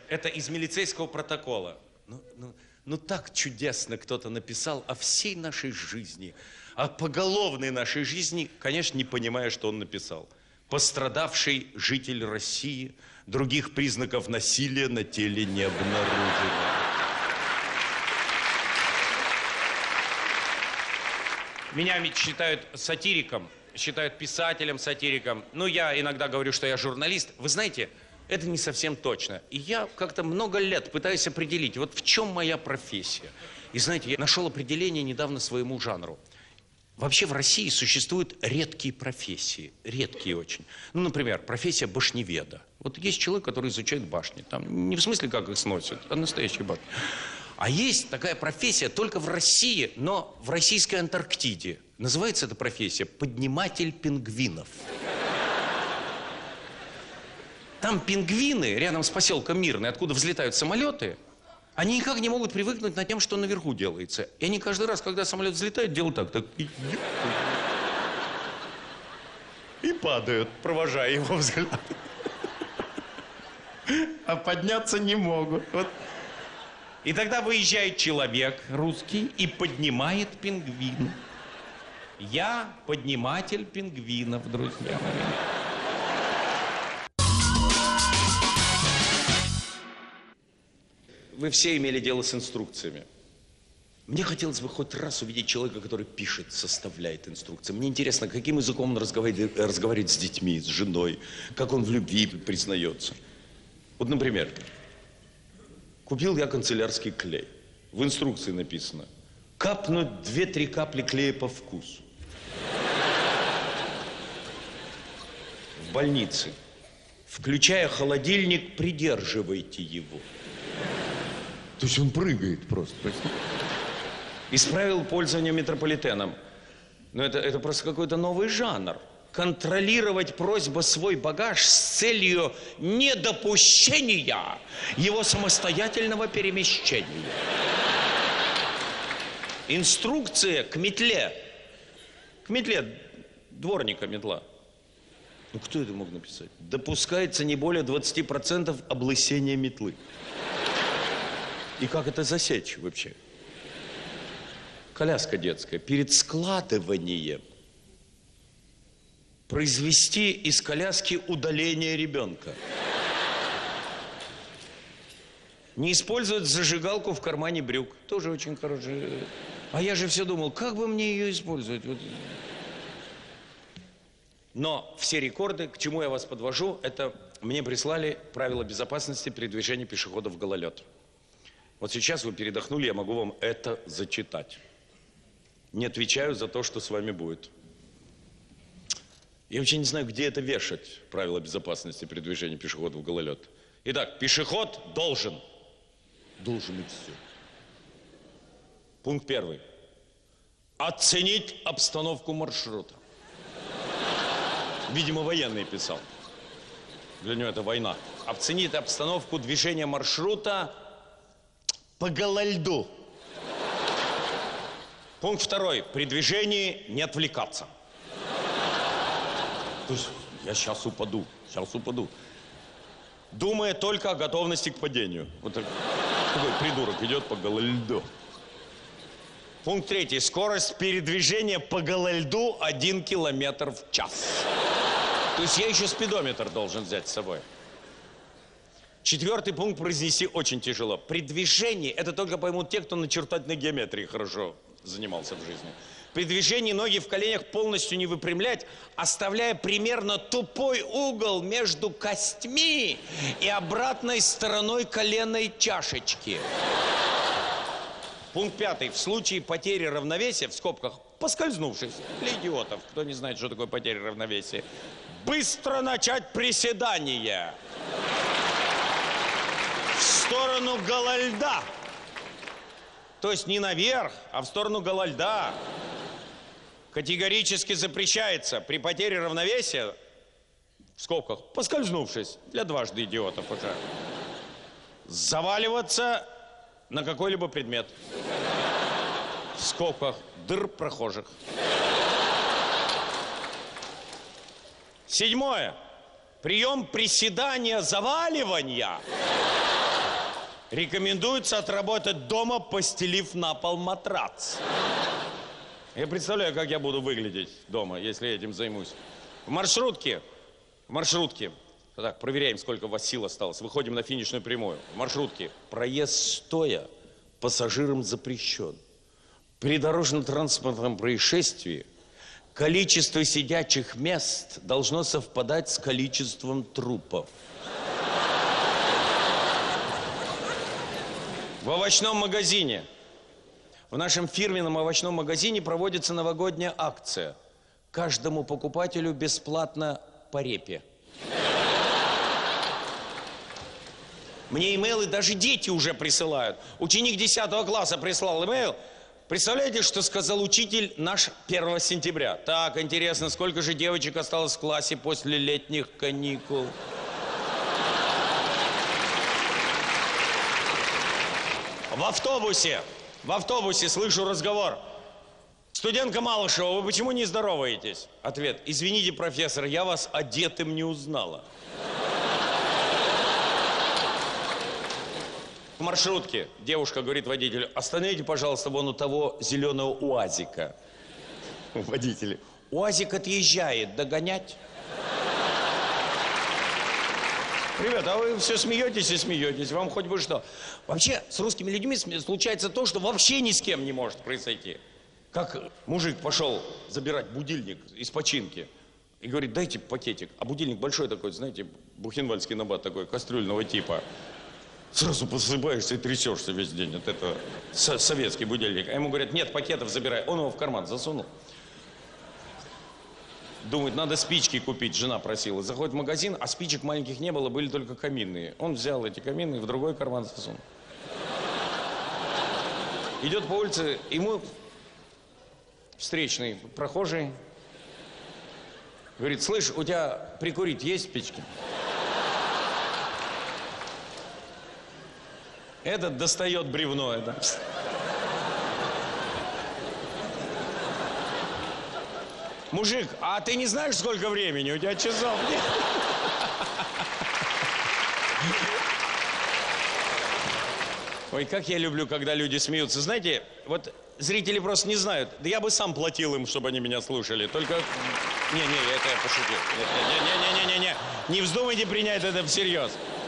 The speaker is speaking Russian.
Это из милицейского протокола. Ну так чудесно кто-то написал о всей нашей жизни, о поголовной нашей жизни, конечно, не понимая, что он написал. Пострадавший житель России, других признаков насилия на теле не обнаружено. Меня ведь считают сатириком, считают писателем-сатириком. Ну, я иногда говорю, что я журналист. Вы знаете, это не совсем точно. И я как-то много лет пытаюсь определить, вот в чем моя профессия. И знаете, я нашел определение недавно своему жанру. Вообще в России существуют редкие профессии, редкие очень. Ну, например, профессия башневеда. Вот есть человек, который изучает башни. Там не в смысле, как их сносят, а настоящие башни. А есть такая профессия только в России, но в российской Антарктиде. Называется эта профессия подниматель пингвинов. Там пингвины рядом с поселком Мирный, откуда взлетают самолеты, они никак не могут привыкнуть над тем, что наверху делается. И они каждый раз, когда самолет взлетает, делают так. И падают, провожая его взгляд. А подняться не могут. Вот. И тогда выезжает человек русский и поднимает пингвин. Я подниматель пингвинов, друзья мои. Вы все имели дело с инструкциями. Мне хотелось бы хоть раз увидеть человека, который пишет, составляет инструкции. Мне интересно, каким языком он разговаривает с детьми, с женой, как он в любви признается. Вот, например, купил я канцелярский клей. В инструкции написано: капнуть 2-3 капли клея по вкусу. В больнице, включая холодильник, придерживайте его. То есть он прыгает просто. Из правил пользования метрополитеном. Но это просто какой-то новый жанр. Контролировать просьбу свой багаж с целью недопущения его самостоятельного перемещения. Инструкция к метле. К метле дворника метла. Ну кто это мог написать? Допускается не более 20% облысения метлы. И как это засечь вообще? Коляска детская. Перед складыванием произвести из коляски удаление ребенка. Не использовать зажигалку в кармане брюк. Тоже очень хорошее. А я же все думал, как бы мне ее использовать? Вот. Но все рекорды, к чему я вас подвожу, это мне прислали правила безопасности передвижения пешеходов в гололед. Вот сейчас вы передохнули, я могу вам это зачитать. Не отвечаю за то, что с вами будет. Я вообще не знаю, где это вешать, правила безопасности передвижения пешеходов в гололед. Итак, пешеход должен. Должен и все. Пункт 1. Оценить обстановку маршрута. Видимо, военный писал. Для него это война. Оценить обстановку движения маршрута по гололеду. Пункт 2. При движении не отвлекаться. То есть я сейчас упаду. Думая только о готовности к падению. Вот такой придурок идет по гололеду. Пункт 3. Скорость передвижения по гололеду 1 километр в час. То есть я еще спидометр должен взять с собой. 4 пункт произнести очень тяжело. При движении, это только поймут те, кто начертательной геометрией хорошо занимался в жизни. При движении ноги в коленях полностью не выпрямлять, оставляя примерно тупой угол между костьми и обратной стороной коленной чашечки. Пункт 5. В случае потери равновесия, в скобках, поскользнувшись, для идиотов, кто не знает, что такое потеря равновесия, быстро начать приседание в сторону гололеда. То есть не наверх, а в сторону гололеда. Категорически запрещается при потере равновесия, в скобках, поскользнувшись, для дважды идиотов уже, заваливаться на какой-либо предмет. В скобках, дыр прохожих. 7. Прием приседания, заваливания Рекомендуется отработать дома, постелив на пол матрац. Я представляю, как я буду выглядеть дома, если я этим займусь. В маршрутке. Так, проверяем, сколько у вас сил осталось. Выходим на финишную прямую. В маршрутке. Проезд стоя пассажирам запрещен. При дорожно-транспортном происшествии количество сидячих мест должно совпадать с количеством трупов. В овощном магазине. В нашем фирменном овощном магазине проводится новогодняя акция. Каждому покупателю бесплатно по репе. Мне имейлы даже дети уже присылают. Ученик 10 класса прислал имейл. Представляете, что сказал учитель наш 1 сентября? Так, интересно, сколько же девочек осталось в классе после летних каникул? В автобусе слышу разговор. Студентка Малышева, вы почему не здороваетесь? Ответ. Извините, профессор, я вас одетым не узнала. В маршрутке девушка говорит водителю: остановите, пожалуйста, вон у того зеленого УАЗика. Водитель: УАЗик отъезжает, догонять? Ребята, а вы все смеетесь и смеетесь, вам хоть бы что. Вообще, с русскими людьми случается то, что вообще ни с кем не может произойти. Как мужик пошел забирать будильник из починки и говорит: дайте пакетик. А будильник большой такой, знаете, бухенвальский набат такой, кастрюльного типа. Сразу посыпаешься и трясешься весь день. Вот это советский будильник. А ему говорят: нет, пакетов забирай. Он его в карман засунул. Думает, надо спички купить, жена просила. Заходит в магазин, а спичек маленьких не было, были только каминные. Он взял эти каминные, в другой карман засунул. Идет по улице, ему встречный прохожий говорит: слышь, у тебя прикурить есть спички? Этот достает бревно это. Мужик, а ты не знаешь, сколько времени? У тебя часов нет. Ой, как я люблю, когда люди смеются. Знаете, вот зрители просто не знают. Да я бы сам платил им, чтобы они меня слушали. Только... Не, это я пошутил. Не вздумайте принять это всерьез.